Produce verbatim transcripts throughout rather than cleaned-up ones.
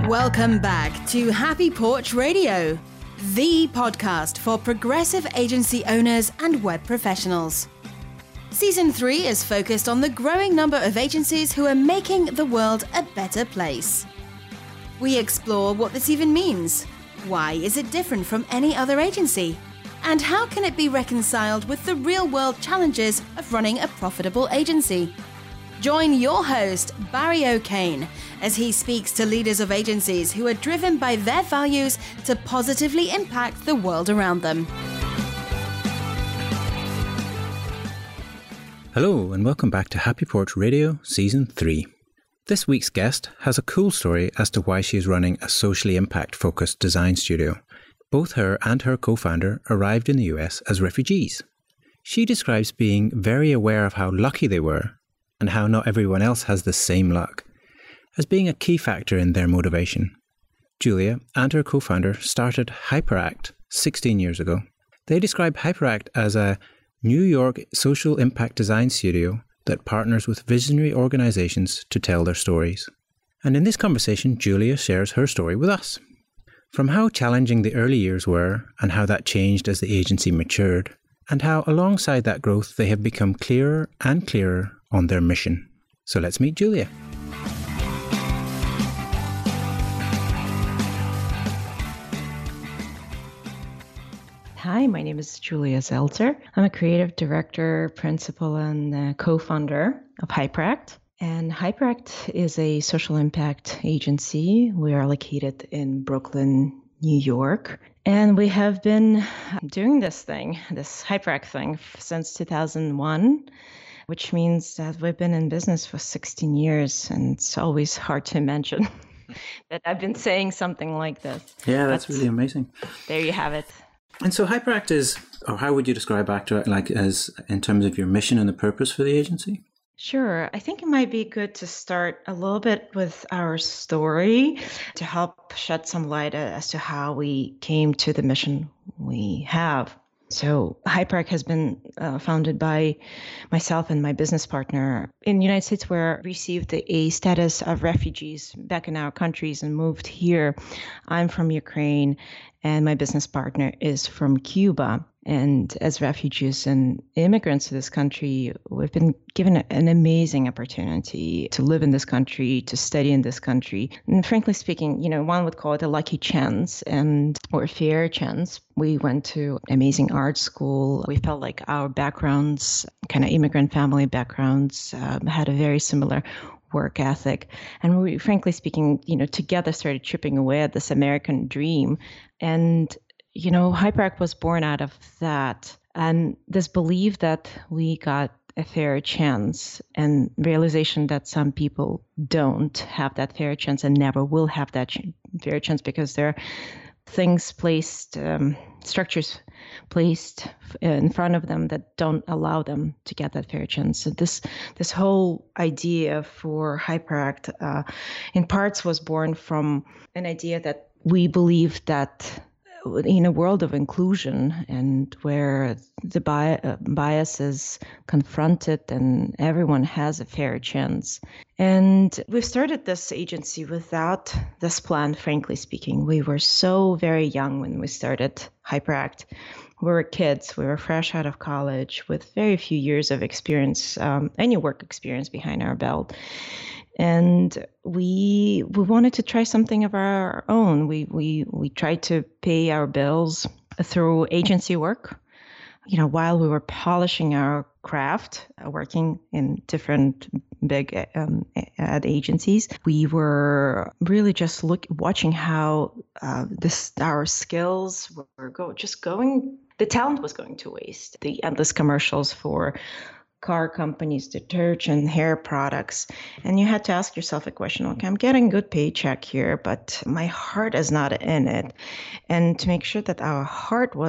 Welcome back to Happy Porch Radio, the podcast for progressive agency owners and web professionals. Season three is focused on the growing number of agencies who are making the world a better place. We explore what this even means. Why is it different from any other agency? And how can it be reconciled with the real-world challenges of running a profitable agency? Join your host, Barry O'Kane, as he speaks to leaders of agencies who are driven by their values to positively impact the world around them. Hello and welcome back to Happy Porch Radio Season three. This week's guest has a cool story as to why she is running a socially impact-focused design studio. Both her and her co-founder arrived in the U S as refugees. She describes being very aware of how lucky they were and how not everyone else has the same luck as being a key factor in their motivation. Julia and her co-founder started Hyperact sixteen years ago. They describe Hyperact as a New York social impact design studio that partners with visionary organizations to tell their stories. And in this conversation, Julia shares her story with us. From how challenging the early years were and how that changed as the agency matured, and how alongside that growth they have become clearer and clearer on their mission. So let's meet Julia. Hi, my name is Julia Zelter. I'm a creative director, principal, and uh, co-founder of Hyperact. And Hyperact is a social impact agency. We are located in Brooklyn, New York. And we have been doing this thing, this Hyperact thing, since two thousand one, which means that we've been in business for sixteen years. And it's always hard to imagine that I've been saying something like this. Yeah, that's but really amazing. There you have it. And so Hyperact is, or how would you describe Hyperact, like as in terms of your mission and the purpose for the agency? Sure. I think it might be good to start a little bit with our story to help shed some light as to how we came to the mission we have. So Hyperact has been uh, founded by myself and my business partner in the United States. We received a status of refugees back in our countries and moved here. I'm from Ukraine and my business partner is from Cuba. And as refugees and immigrants to this country, we've been given an amazing opportunity to live in this country, to study in this country. And frankly speaking, you know, one would call it a lucky chance and or a fair chance. We went to amazing art school. We felt like our backgrounds, kind of immigrant family backgrounds, um, had a very similar work ethic. And we, frankly speaking, you know, together started chipping away at this American dream. And you know, Hyperact was born out of that and this belief that we got a fair chance and realization that some people don't have that fair chance and never will have that ch- fair chance because there are things placed, um, structures placed in front of them that don't allow them to get that fair chance. So this this whole idea for Hyperact uh, in parts was born from an idea that we believe that in a world of inclusion and where the bi- uh, bias is confronted and everyone has a fair chance. And we've started this agency without this plan, frankly speaking. We were so very young when we started Hyperact. We were kids. We were fresh out of college with very few years of experience, um, any work experience behind our belt. And we we wanted to try something of our own. We we we tried to pay our bills through agency work. You know, while we were polishing our craft, uh, working in different big um, ad agencies, we were really just look watching how uh, this our skills were go just going. The talent was going to waste. The endless commercials for car companies, detergent, hair products. And you had to ask yourself a question, okay, I'm getting a good paycheck here, but my heart is not in it. And to make sure that our heart was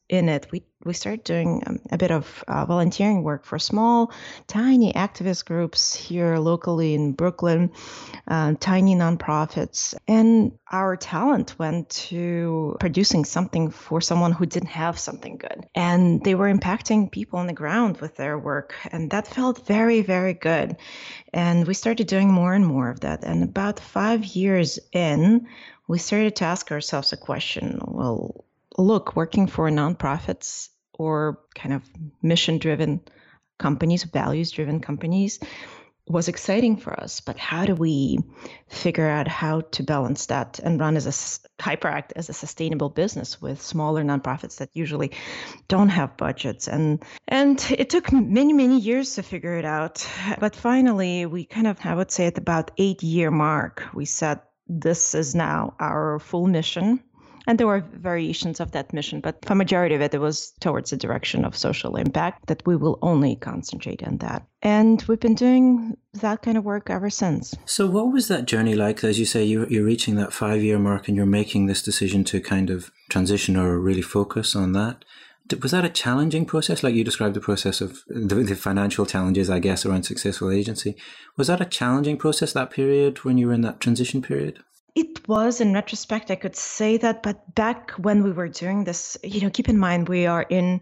in it, we we started doing um, a bit of uh, volunteering work for small, tiny activist groups here locally in Brooklyn, uh, tiny nonprofits. And our talent went to producing something for someone who didn't have something good. And they were impacting people on the ground with their work. And that felt very, very good. And we started doing more and more of that. And about five years in, we started to ask ourselves a question. Well, look, working for nonprofits or kind of mission-driven companies, values-driven companies was exciting for us. But how do we figure out how to balance that and run as a HyperAct as a sustainable business with smaller nonprofits that usually don't have budgets? And and it took many, many years to figure it out. But finally, we kind of, I would say at about eight-year mark, we said, this is now our full mission. And there were variations of that mission, but for majority of it, it was towards the direction of social impact, that we will only concentrate on that. And we've been doing that kind of work ever since. So what was that journey like? As you say, you're, you're reaching that five-year mark and you're making this decision to kind of transition or really focus on that. Was that a challenging process? Like you described the process of the, the financial challenges, I guess, around successful agency. Was that a challenging process, that period, when you were in that transition period? It was, in retrospect, I could say that. But back when we were doing this, you know, keep in mind, we are in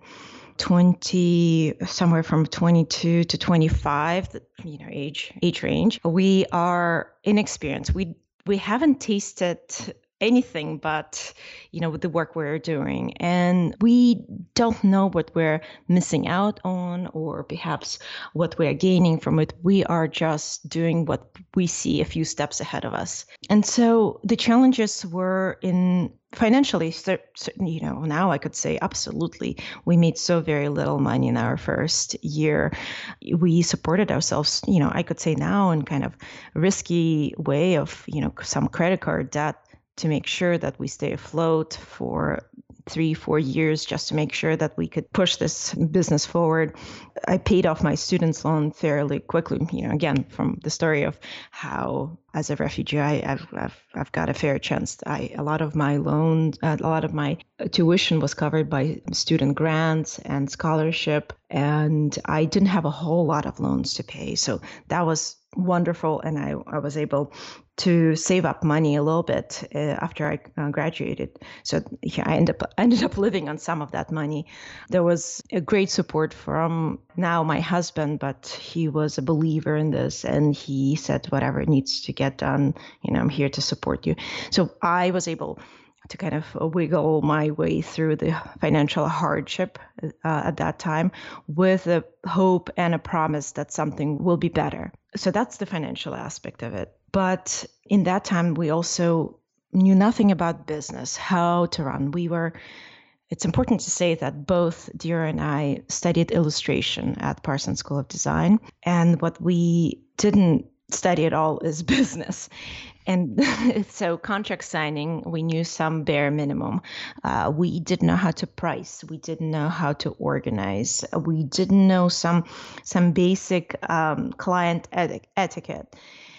twenty, somewhere from twenty-two to twenty-five, you know, age age range. We are inexperienced. We we haven't tasted anything but, you know, with the work we're doing. And we don't know what we're missing out on or perhaps what we're gaining from it. We are just doing what we see a few steps ahead of us. And so the challenges were in financially, you know, now I could say absolutely. We made so very little money in our first year. We supported ourselves, you know, I could say now in kind of risky way of, you know, some credit card debt, to make sure that we stay afloat for three, four years, just to make sure that we could push this business forward. I paid off my student's loan fairly quickly, you know, again, from the story of how, as a refugee, I, I've, I've, I've got a fair chance. I, a lot of my loan, uh, a lot of my tuition was covered by student grants and scholarship, and I didn't have a whole lot of loans to pay. So that was wonderful, and I, I was able to save up money a little bit uh, after I uh, graduated. So yeah, I ended up, ended up living on some of that money. There was a great support from now my husband, but he was a believer in this, and he said, whatever needs to get done, you know, I'm here to support you. So I was able to kind of wiggle my way through the financial hardship uh, at that time with a hope and a promise that something will be better. So that's the financial aspect of it. But in that time, we also knew nothing about business, how to run. We were, it's important to say that both Dira and I studied illustration at Parsons School of Design. And what we didn't study at all is business. And so contract signing, we knew some bare minimum. Uh, we didn't know how to price. We didn't know how to organize. We didn't know some some basic um, client eti- etiquette.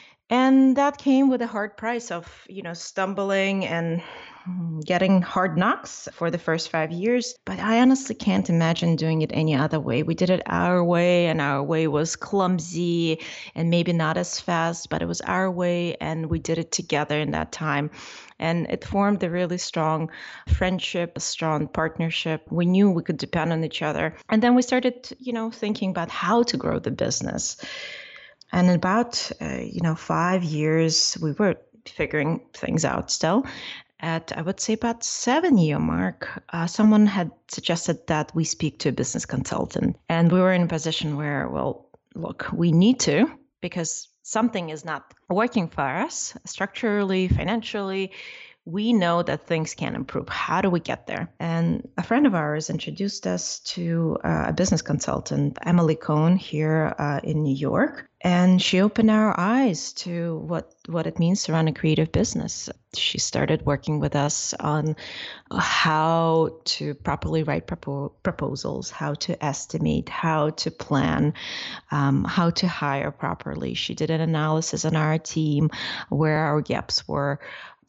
And that came with a hard price of, you know, stumbling and getting hard knocks for the first five years. But I honestly can't imagine doing it any other way. We did it our way, and our way was clumsy and maybe not as fast, but it was our way, and we did it together in that time. And it formed a really strong friendship, a strong partnership. We knew we could depend on each other. And then we started, you know, thinking about how to grow the business. And in about, uh, you know, five years, we were figuring things out still. At, I would say, about seven-year mark, uh, someone had suggested that we speak to a business consultant. And we were in a position where, well, look, we need to, because something is not working for us structurally, financially. We know that things can improve. How do we get there? And a friend of ours introduced us to uh, a business consultant, Emily Cohn, here uh, in New York. And she opened our eyes to what, what it means to run a creative business. She started working with us on how to properly write propo- proposals, how to estimate, how to plan, um, how to hire properly. She did an analysis on our team where our gaps were,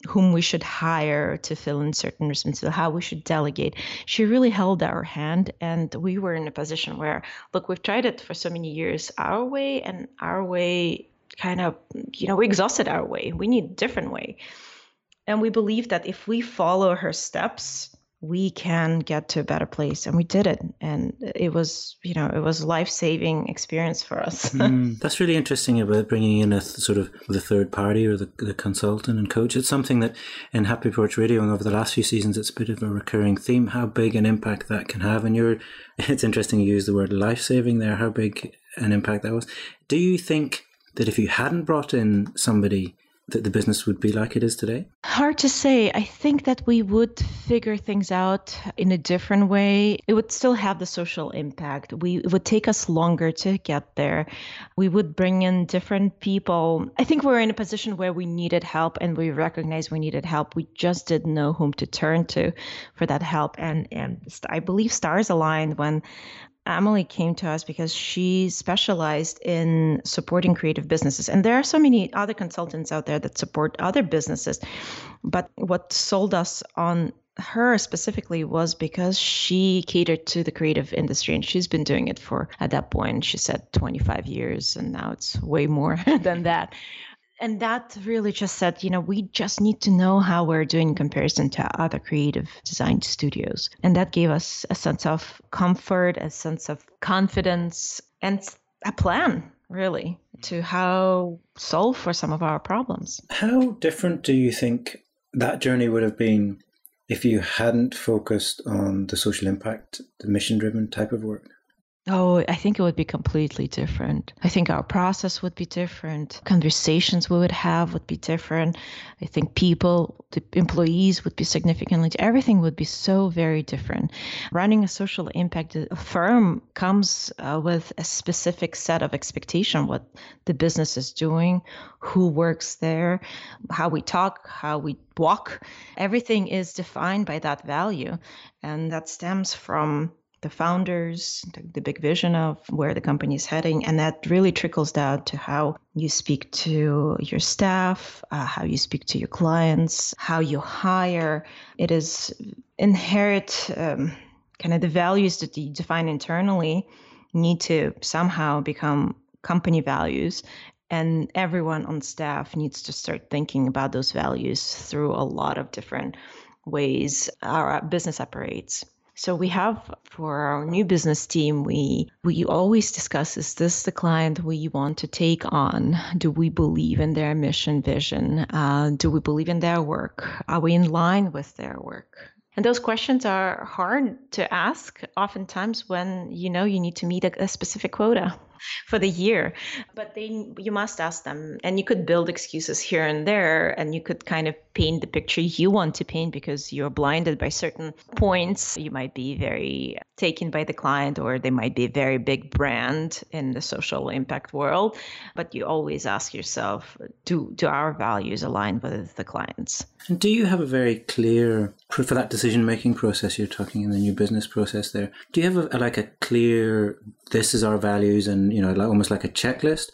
whom we should hire to fill in certain responsibilities, how we should delegate. She really held our hand, and we were in a position where, look, we've tried it for so many years our way, and our way kind of, you know, we exhausted our way. We need a different way. And we believe that if we follow her steps, we can get to a better place. And we did it. And it was, you know, it was a life-saving experience for us. mm, that's really interesting about bringing in a th- sort of the third party or the, the consultant and coach. It's something that in Happy Porch Radio and over the last few seasons, it's a bit of a recurring theme, how big an impact that can have. And you're, it's interesting you use the word life-saving there, how big an impact that was. Do you think that if you hadn't brought in somebody, that the business would be like it is today? Hard to say. I think that we would figure things out in a different way. It would still have the social impact. We, it would take us longer to get there. We would bring in different people. I think we're in a position where we needed help, and we recognized we needed help. We just didn't know whom to turn to for that help. And, and I believe stars aligned when Emily came to us, because she specialized in supporting creative businesses. And there are so many other consultants out there that support other businesses. But what sold us on her specifically was because she catered to the creative industry, and she's been doing it for, at that point, she said twenty-five years, and now it's way more than that. And that really just said, you know, we just need to know how we're doing in comparison to other creative design studios. And that gave us a sense of comfort, a sense of confidence, and a plan, really, to how solve for some of our problems. How different do you think that journey would have been if you hadn't focused on the social impact, the mission-driven type of work? Oh, I think it would be completely different. I think our process would be different. Conversations we would have would be different. I think people, the employees would be significantly, everything would be so very different. Running a social impact firm comes uh, with a specific set of expectation, what the business is doing, who works there, how we talk, how we walk. Everything is defined by that value. And that stems from the founders, the big vision of where the company is heading. And that really trickles down to how you speak to your staff, uh, how you speak to your clients, how you hire. It is inherent, um, kind of the values that you define internally need to somehow become company values. And everyone on staff needs to start thinking about those values through a lot of different ways our business operates. So we have, for our new business team, we we always discuss, is this the client we want to take on? Do we believe in their mission, vision? Uh, do we believe in their work? Are we in line with their work? And those questions are hard to ask oftentimes when, you know, you need to meet a, a specific quota for the year. But they, you must ask them. And you could build excuses here and there, and you could kind of paint the picture you want to paint because you're blinded by certain points. You might be very taken by the client, or they might be a very big brand in the social impact world. But you always ask yourself, do, do our values align with the clients? And do you have a very clear, for that decision-making process you're talking in the new business process there, do you have a, like a clear, this is our values and, you know, like almost like a checklist?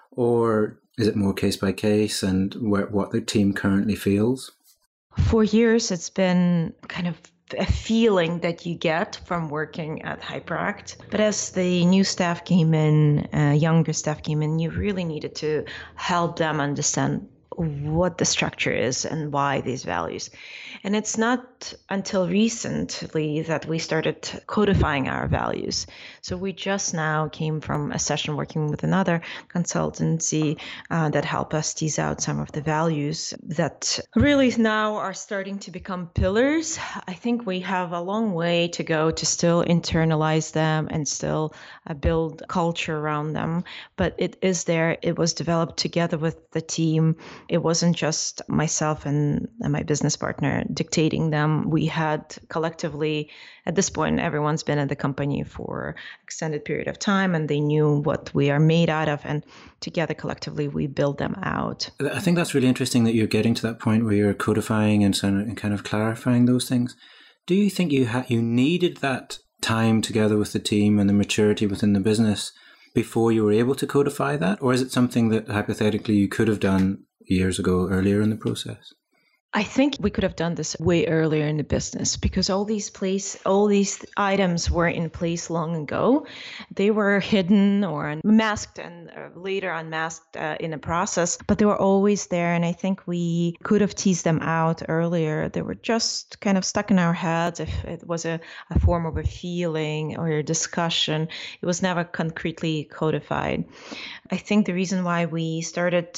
Or is it more case by case and where, what the team currently feels? For years, it's been kind of a feeling that you get from working at Hyperact. But as the new staff came in, uh, younger staff came in, you really needed to help them understand what the structure is and why these values. And it's not until recently that we started codifying our values. So we just now came from a session working with another consultancy uh, that helped us tease out some of the values that really now are starting to become pillars. I think we have a long way to go to still internalize them and still uh, build culture around them. But it is there. It was developed together with the team. It wasn't just myself and, and my business partner dictating them. We had collectively, at this point, everyone's been in the company for extended period of time, and they knew what we are made out of. And together, collectively, we build them out. I think that's really interesting that you're getting to that point where you're codifying and kind of clarifying those things. Do you think you ha- you needed that time together with the team and the maturity within the business before you were able to codify that? Or is it something that hypothetically you could have done years ago, earlier in the process? I think we could have done this way earlier in the business because all these place, all these items were in place long ago. They were hidden or masked and later unmasked uh, in the process, but they were always there. And I think we could have teased them out earlier. They were just kind of stuck in our heads. If it was a, a form of a feeling or a discussion, it was never concretely codified. I think the reason why we started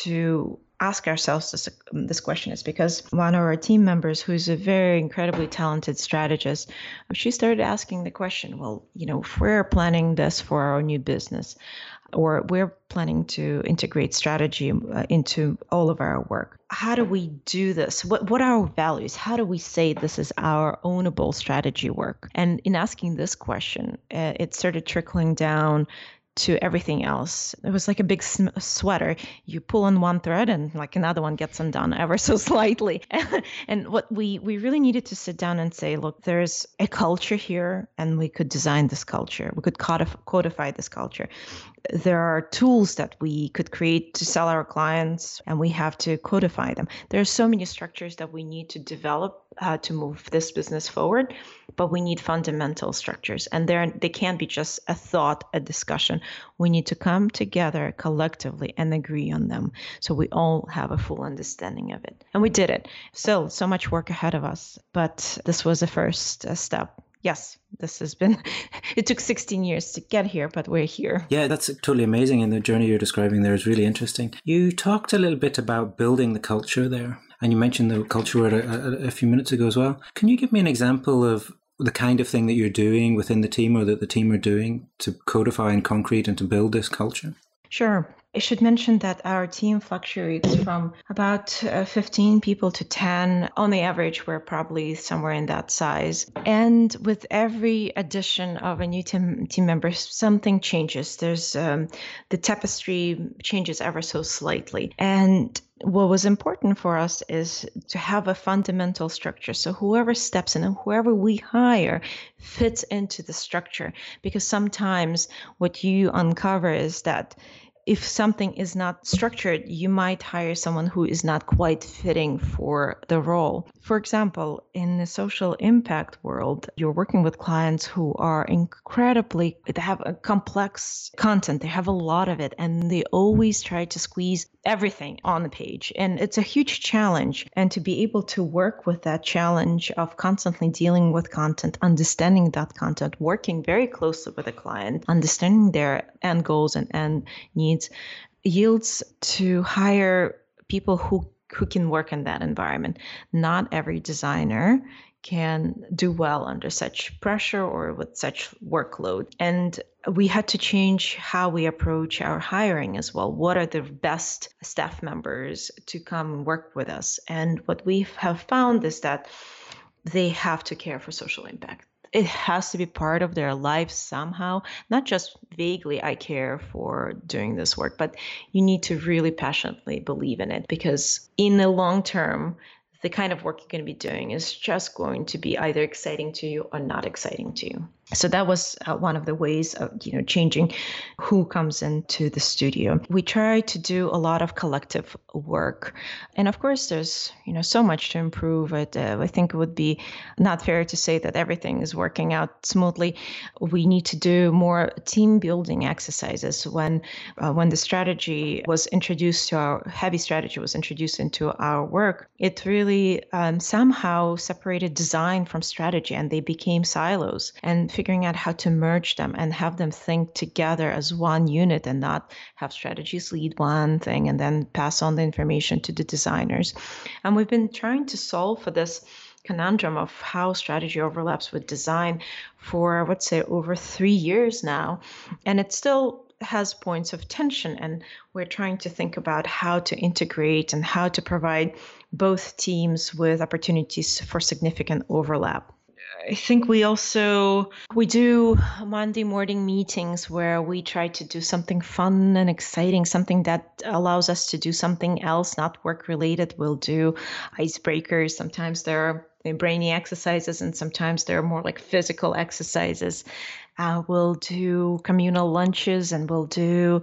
to ask ourselves this, this question is because one of our team members, who's a very incredibly talented strategist, she started asking the question, well, you know, if we're planning this for our new business, or we're planning to integrate strategy uh, into all of our work, how do we do this? What what are our values? How do we say this is our ownable strategy work? And in asking this question, uh, it started trickling down to everything else. It was like a big sm- sweater. You pull on one thread and like another one gets undone ever so slightly. And what we, we really needed to sit down and say, look, there's a culture here and we could design this culture. We could codif- codify this culture. There are tools that we could create to sell our clients and we have to codify them. There are so many structures that we need to develop uh, to move this business forward, but we need fundamental structures and they're, they can't be just a thought, a discussion. We need to come together collectively and agree on them so we all have a full understanding of it. And we did it. Still, so much work ahead of us, but this was the first uh, step. Yes, this has been, it took sixteen years to get here, but we're here. Yeah, that's totally amazing. And the journey you're describing there is really interesting. You talked a little bit about building the culture there, and you mentioned the culture word a, a, a few minutes ago as well. Can you give me an example of the kind of thing that you're doing within the team or that the team are doing to codify and concrete and to build this culture? Sure. I should mention that our team fluctuates from about uh, fifteen people to ten. On the average, we're probably somewhere in that size. And with every addition of a new team, team member, something changes. There's um, the tapestry changes ever so slightly. And what was important for us is to have a fundamental structure. So whoever steps in and whoever we hire fits into the structure. Because sometimes what you uncover is that if something is not structured, you might hire someone who is not quite fitting for the role. For example, in the social impact world, you're working with clients who are incredibly, they have a complex content, they have a lot of it, and they always try to squeeze everything on the page. And it's a huge challenge. And to be able to work with that challenge of constantly dealing with content, understanding that content, working very closely with a client, understanding their end goals and end needs, yields to hire people who, who can work in that environment. Not every designer can do well under such pressure or with such workload. And we had to change how we approach our hiring as well. What are the best staff members to come work with us? And what we have found is that they have to care for social impact. It has to be part of their life somehow, not just vaguely, I care for doing this work, but you need to really passionately believe in it, because in the long term, the kind of work you're going to be doing is just going to be either exciting to you or not exciting to you. So that was uh, one of the ways of, you know, changing who comes into the studio. We try to do a lot of collective work. And of course, there's, you know, so much to improve it. Uh, I think it would be not fair to say that everything is working out smoothly. We need to do more team building exercises. When, uh, when the strategy was introduced to our, heavy strategy was introduced into our work, it really um, somehow separated design from strategy, and they became silos. And figuring out how to merge them and have them think together as one unit and not have strategies lead one thing and then pass on the information to the designers. And we've been trying to solve for this conundrum of how strategy overlaps with design for, I would say, over three years now. And it still has points of tension, and we're trying to think about how to integrate and how to provide both teams with opportunities for significant overlap. I think we also, we do Monday morning meetings where we try to do something fun and exciting, something that allows us to do something else, not work related. We'll do icebreakers. Sometimes there are brainy exercises and sometimes they're more like physical exercises. Uh, we'll do communal lunches and we'll do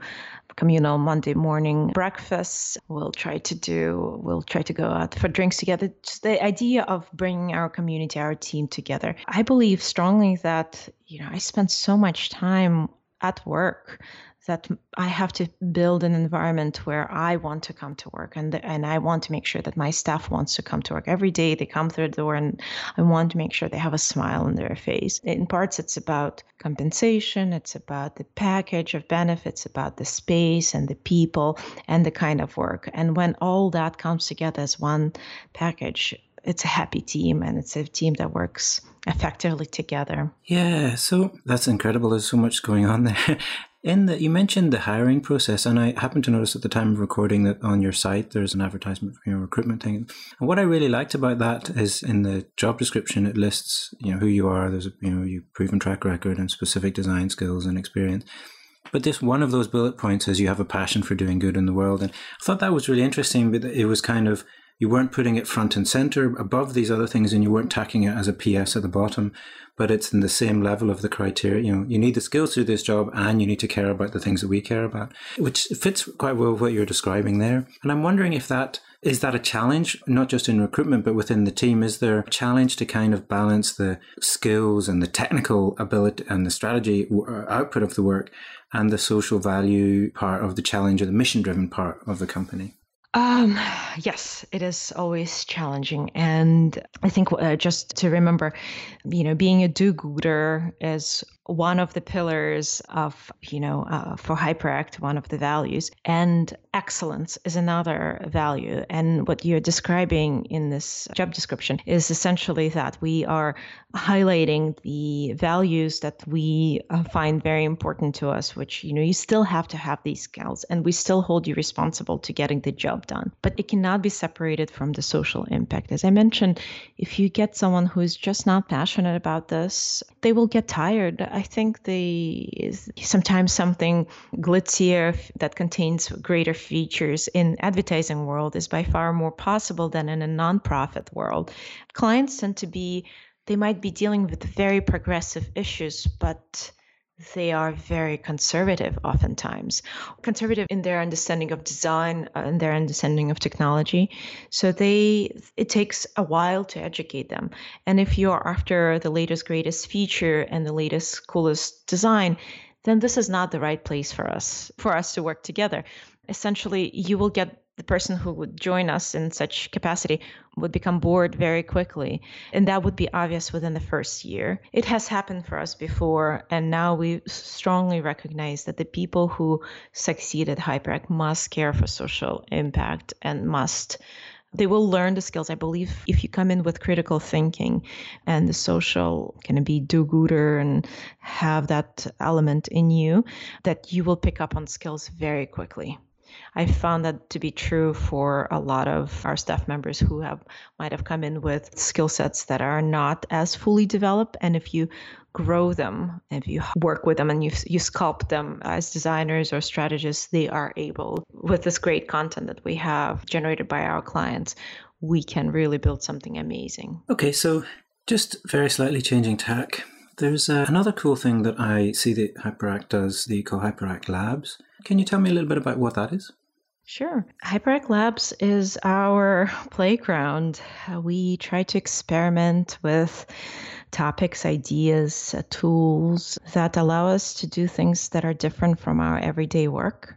communal Monday morning breakfasts. We'll try to do, we'll try to go out for drinks together. Just the idea of bringing our community, our team together. I believe strongly that, you know, I spend so much time at work that I have to build an environment where I want to come to work, and and I want to make sure that my staff wants to come to work. Every day they come through the door, and I want to make sure they have a smile on their face. In parts, it's about compensation, it's about the package of benefits, about the space and the people and the kind of work. And when all that comes together as one package, it's a happy team, and it's a team that works effectively together. Yeah, so that's incredible. There's so much going on there. In the, you mentioned the hiring process, and I happened to notice at the time of recording that on your site there's an advertisement for your recruitment thing. And what I really liked about that is in the job description it lists, you know, who you are. There's a, you know, your proven track record and specific design skills and experience. But this one of those bullet points is you have a passion for doing good in the world, and I thought that was really interesting. But it was kind of, you weren't putting it front and center above these other things, and you weren't tacking it as a P S at the bottom, but it's in the same level of the criteria. You know, you need the skills to do this job, and you need to care about the things that we care about, which fits quite well with what you're describing there. And I'm wondering if that, is that a challenge, not just in recruitment, but within the team? Is there a challenge to kind of balance the skills and the technical ability and the strategy output of the work and the social value part of the challenge, or the mission-driven part of the company? Um, yes, it is always challenging. And I think uh, just to remember, you know, being a do-gooder is one of the pillars of, you know, uh, for HyperAct, one of the values, and excellence is another value. And what you're describing in this job description is essentially that we are highlighting the values that we uh, find very important to us, which, you know, you still have to have these skills, and we still hold you responsible to getting the job done. But it cannot be separated from the social impact. As I mentioned, if you get someone who's just not passionate about this, they will get tired. I think they sometimes something glitzier that contains greater features in advertising world is by far more possible than in a nonprofit world. Clients tend to be, they might be dealing with very progressive issues, but they are very conservative oftentimes, conservative in their understanding of design and their understanding of technology. So they, it takes a while to educate them. And if you're after the latest, greatest feature and the latest, coolest design, then this is not the right place for us, for us to work together. Essentially, you will get the person who would join us in such capacity would become bored very quickly. And that would be obvious within the first year. It has happened for us before. And now we strongly recognize that the people who succeed at HyperAct must care for social impact and must, they will learn the skills. I believe if you come in with critical thinking and the social kind of be do-gooder and have that element in you, that you will pick up on skills very quickly. I found that to be true for a lot of our staff members who have might have come in with skill sets that are not as fully developed. And if you grow them, if you work with them and you you sculpt them as designers or strategists, they are able, with this great content that we have generated by our clients, we can really build something amazing. Okay, so just very slightly changing tack. There's uh, another cool thing that I see that HyperAct does, that you call HyperAct Labs. Can you tell me a little bit about what that is? Sure. HyperAct Labs is our playground. We try to experiment with topics, ideas, uh, tools that allow us to do things that are different from our everyday work.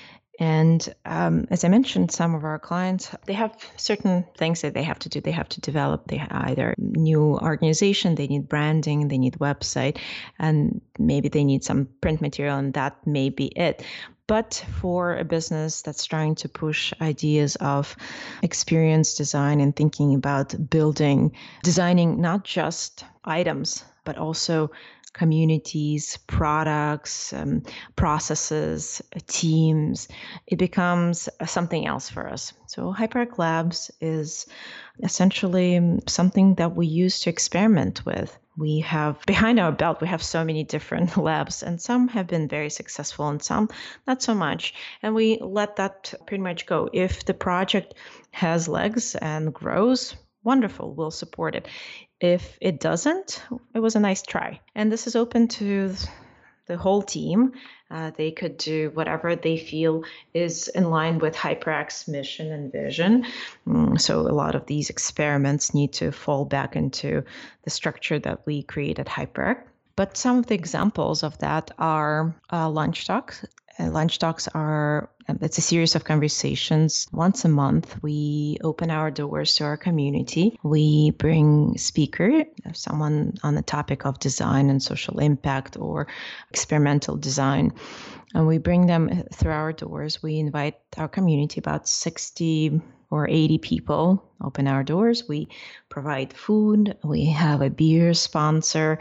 And um, as I mentioned, some of our clients, they have certain things that they have to do. They have to develop they either new organization, they need branding, they need website, and maybe they need some print material, and that may be it. But for a business that's trying to push ideas of experience design and thinking about building, designing not just items, but also communities, products, um, processes, teams, it becomes something else for us. So HyperAct Labs is essentially something that we use to experiment with. We have, behind our belt, we have so many different labs, and some have been very successful and some not so much. And we let that pretty much go. If the project has legs and grows, wonderful, we'll support it. If it doesn't, it was a nice try. And this is open to the whole team. Uh, they could do whatever they feel is in line with HyperAct's mission and vision. Mm, so a lot of these experiments need to fall back into the structure that we create at HyperAct. But some of the examples of that are uh, lunch talks. Uh, lunch talks are, um, it's a series of conversations. Once a month, we open our doors to our community. We bring a speaker, someone on the topic of design and social impact or experimental design. And we bring them through our doors. We invite our community, about sixty or eighty people, open our doors. We provide food. We have a beer sponsor.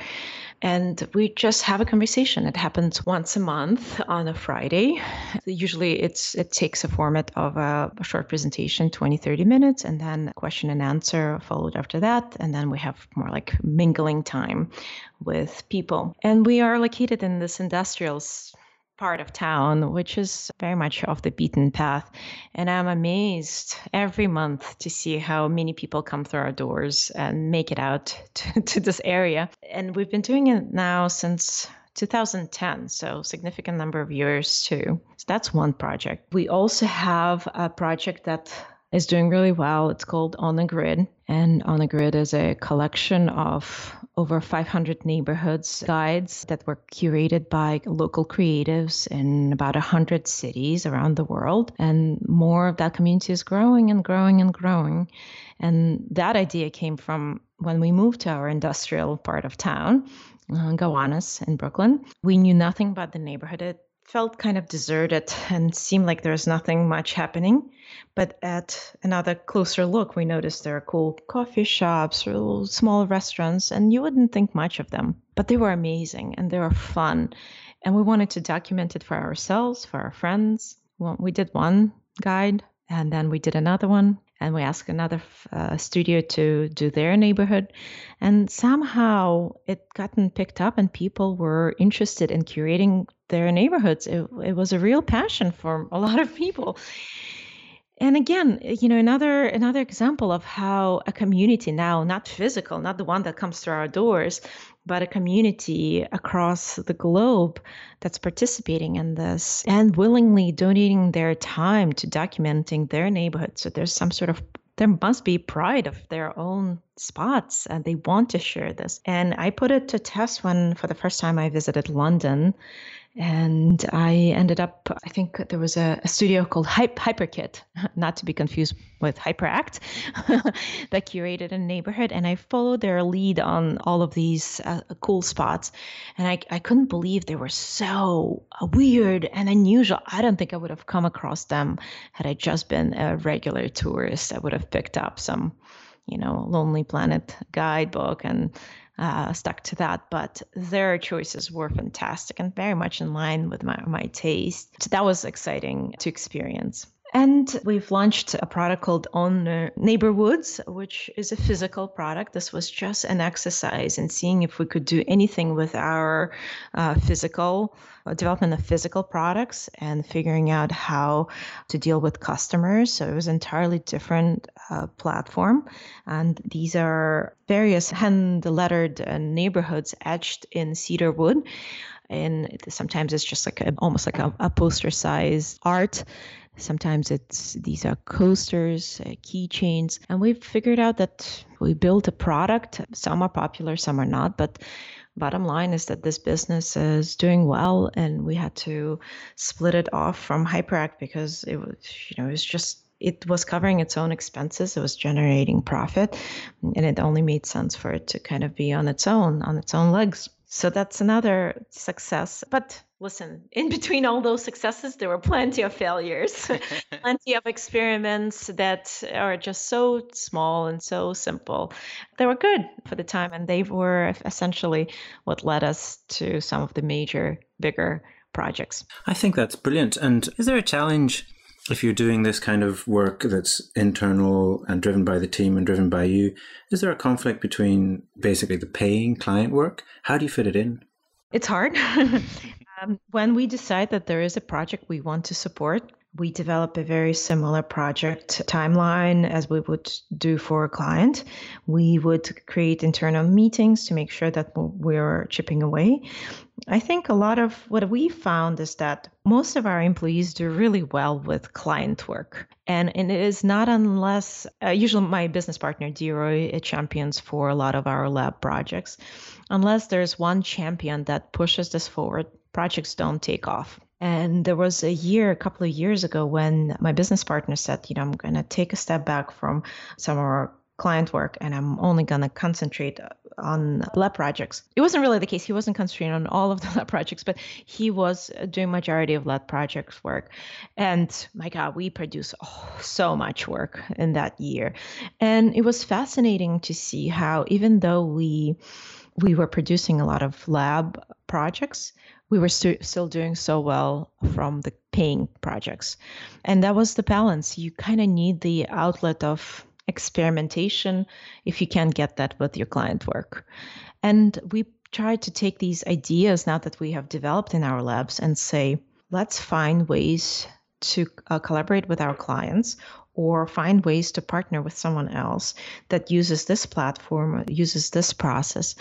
And we just have a conversation. It happens once a month on a Friday. Usually it's it takes a format of a, a short presentation, twenty, thirty minutes, and then a question and answer followed after that. And then we have more like mingling time with people. And we are located in this industrial part of town, which is very much off the beaten path. And I'm amazed every month to see how many people come through our doors and make it out to, to this area. And we've been doing it now since two thousand ten, so significant number of years too. So that's one project. We also have a project that is doing really well. It's called On the Grid. And On the Grid is a collection of over five hundred neighborhoods guides that were curated by local creatives in about one hundred cities around the world. And more of that community is growing and growing and growing. And that idea came from when we moved to our industrial part of town, uh, Gowanus in Brooklyn. We knew nothing about the neighborhood. It felt kind of deserted and seemed like there was nothing much happening. But at another closer look, we noticed there are cool coffee shops or little small restaurants, and you wouldn't think much of them. But they were amazing and they were fun. And we wanted to document it for ourselves, for our friends. Well, we did one guide, and then we did another one. And we asked another uh, studio to do their neighborhood. And somehow it gotten picked up and people were interested in curating their neighborhoods. It, it was a real passion for a lot of people. And again, you know, another another example of how a community now, not physical, not the one that comes through our doors, but a community across the globe that's participating in this and willingly donating their time to documenting their neighborhood. So there's some sort of, there must be pride of their own spots and they want to share this. And I put it to test when, for the first time, I visited London. And I ended up, I think there was a, a studio called Hype, HyperKit, not to be confused with HyperAct, that curated a neighborhood. And I followed their lead on all of these uh, cool spots. And I, I couldn't believe they were so weird and unusual. I don't think I would have come across them had I just been a regular tourist. I would have picked up some, you know, Lonely Planet guidebook and Uh, stuck to that, but their choices were fantastic and very much in line with my, my taste. So that was exciting to experience. And we've launched a product called On Neighborhoods, which is a physical product. This was just an exercise in seeing if we could do anything with our uh, physical uh, development of physical products and figuring out how to deal with customers. So it was an entirely different uh, platform. And these are various hand-lettered uh, neighborhoods etched in cedar wood. And sometimes it's just like a, almost like a, a poster-size art. Sometimes it's these are coasters, uh, keychains, and we've figured out that we built a product. Some are popular, some are not, but bottom line is that this business is doing well, and we had to split it off from HyperAct because it was, you know, it was just it was covering its own expenses. It was generating profit, and it only made sense for it to kind of be on its own, on its own legs. So that's another success. But listen, in between all those successes, there were plenty of failures, plenty of experiments that are just so small and so simple. They were good for the time, and they were essentially what led us to some of the major, bigger projects. I think that's brilliant. And is there a challenge if you're doing this kind of work that's internal and driven by the team and driven by you? Is there a conflict between basically the paying client work? How do you fit it in? It's hard. um, when we decide that there is a project we want to support, We develop a very similar project timeline as we would do for a client. We would create internal meetings to make sure that we're chipping away. I think a lot of what we found is that most of our employees do really well with client work. And, and it is not unless, uh, usually my business partner, D-Roy, champions for a lot of our lab projects. Unless there's one champion that pushes this forward, projects don't take off. And there was a year, a couple of years ago, when my business partner said, you know, I'm going to take a step back from some of our client work and I'm only going to concentrate on lab projects. It wasn't really the case. He wasn't concentrating on all of the lab projects, but he was doing majority of lab projects work. And my God, we produced oh, so much work in that year. And it was fascinating to see how, even though we we were producing a lot of lab projects, we were st- still doing so well from the paying projects. And that was the balance. You kind of need the outlet of experimentation if you can't get that with your client work. And we try to take these ideas now that we have developed in our labs and say, let's find ways to uh, collaborate with our clients or find ways to partner with someone else that uses this platform, uses this process.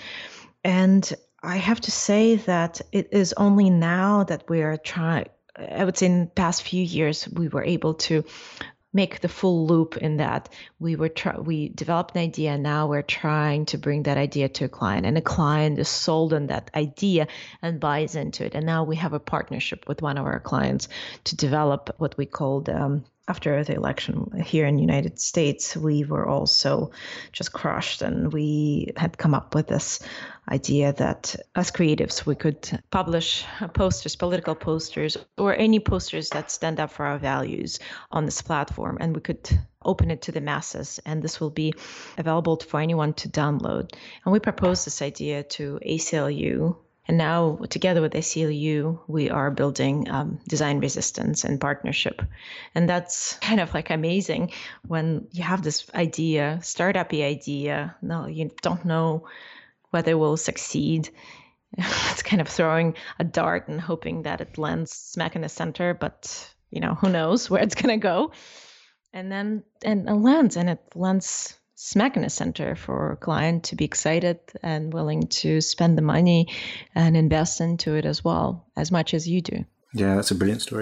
And I have to say that it is only now that we are trying, I would say in the past few years, we were able to make the full loop in that we were try- we developed an idea. Now we're trying to bring that idea to a client, and a client is sold on that idea and buys into it. And now we have a partnership with one of our clients to develop what we called um, after the election here in the United States, we were also just crushed, and we had come up with this idea that as creatives, we could publish posters, political posters, or any posters that stand up for our values on this platform, and we could open it to the masses, and this will be available for anyone to download. And we proposed this idea to A C L U. And now, together with A C L U, we are building um, design resistance and partnership. And that's kind of like amazing when you have this idea, startup-y idea. No, you don't know whether it will succeed. It's kind of throwing a dart and hoping that it lands smack in the center, but you know, who knows where it's going to go. And then and it lands, and it lands smack in the center for a client to be excited and willing to spend the money and invest into it as well, as much as you do. Yeah, that's a brilliant story.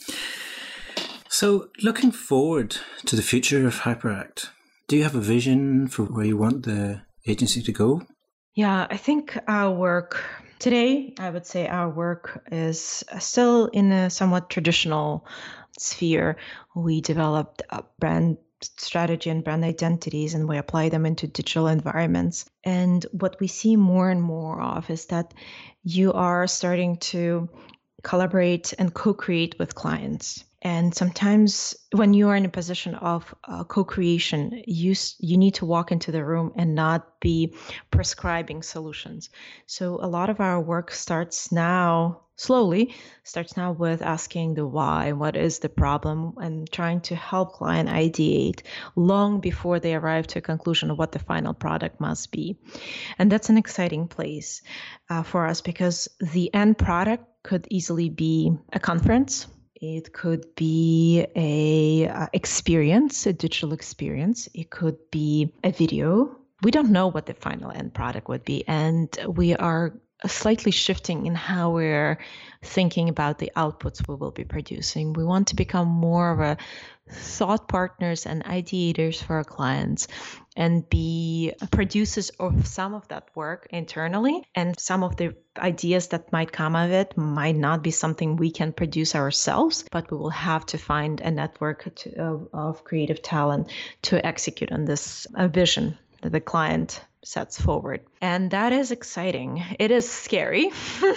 So looking forward to the future of HyperAct, do you have a vision for where you want the agency to go? Yeah, I think our work today, I would say our work is still in a somewhat traditional sphere. We developed a brand strategy and brand identities, and we apply them into digital environments. And what we see more and more of is that you are starting to collaborate and co-create with clients. And sometimes when you are in a position of uh, co-creation, you, you need to walk into the room and not be prescribing solutions. So a lot of our work starts now, slowly, starts now with asking the why, what is the problem, and trying to help client ideate long before they arrive to a conclusion of what the final product must be. And that's an exciting place uh, for us, because the end product could easily be a conference. It could be a uh, experience, a digital experience. It could be a video. We don't know what the final end product would be, and we are slightly shifting in how we're thinking about the outputs we will be producing. We want to become more of a thought partners and ideators for our clients, and be producers of some of that work internally, and some of the ideas that might come of it might not be something we can produce ourselves, but we will have to find a network to, of, of creative talent to execute on this uh, vision that the client sets forward. And that is exciting. It is scary.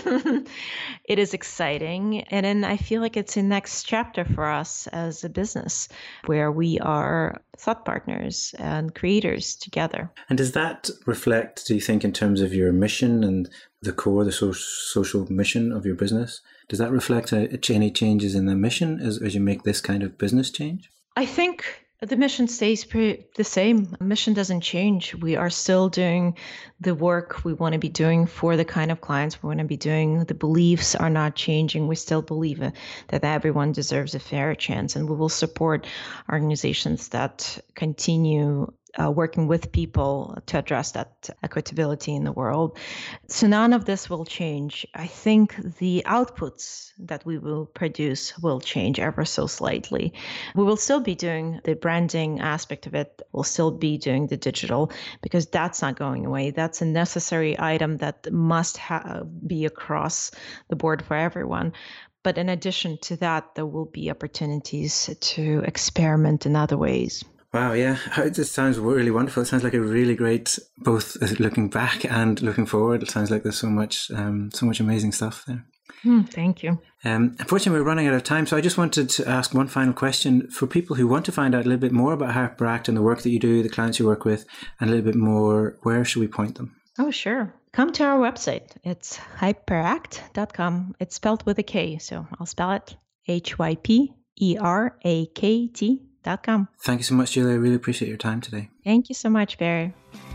It is exciting. And then I feel like it's a next chapter for us as a business, where we are thought partners and creators together. And does that reflect, do you think, in terms of your mission and the core, the so- social mission of your business? Does that reflect a, any changes in the mission as, as you make this kind of business change? I think The mission stays pretty the same. Mission doesn't change. We are still doing the work we want to be doing for the kind of clients we want to be doing. The beliefs are not changing. We still believe that everyone deserves a fair chance, and we will support organizations that continue Uh, working with people to address that equitability in the world. So none of this will change. I think the outputs that we will produce will change ever so slightly. We will still be doing the branding aspect of it. We'll still be doing the digital, because that's not going away. That's a necessary item that must ha- be across the board for everyone. But in addition to that, there will be opportunities to experiment in other ways. Wow, yeah, it just sounds really wonderful. It sounds like a really great, both looking back and looking forward. It sounds like there's so much, um, so much amazing stuff there. Mm, thank you. Um, unfortunately, we're running out of time, so I just wanted to ask one final question for people who want to find out a little bit more about HyperAct and the work that you do, the clients you work with, and a little bit more. Where should we point them? Oh, sure. Come to our website. It's hyperact dot com. It's spelled with a K, so I'll spell it H Y P E R A K T. Com. Thank you so much, Julia. I really appreciate your time today. Thank you so much, Barry.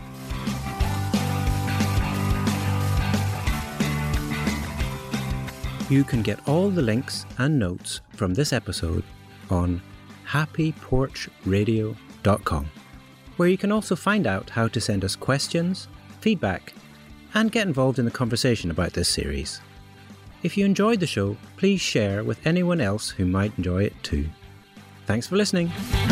You can get all the links and notes from this episode on happy porch radio dot com, where you can also find out how to send us questions, feedback, and get involved in the conversation about this series. If you enjoyed the show, please share with anyone else who might enjoy it too. Thanks for listening.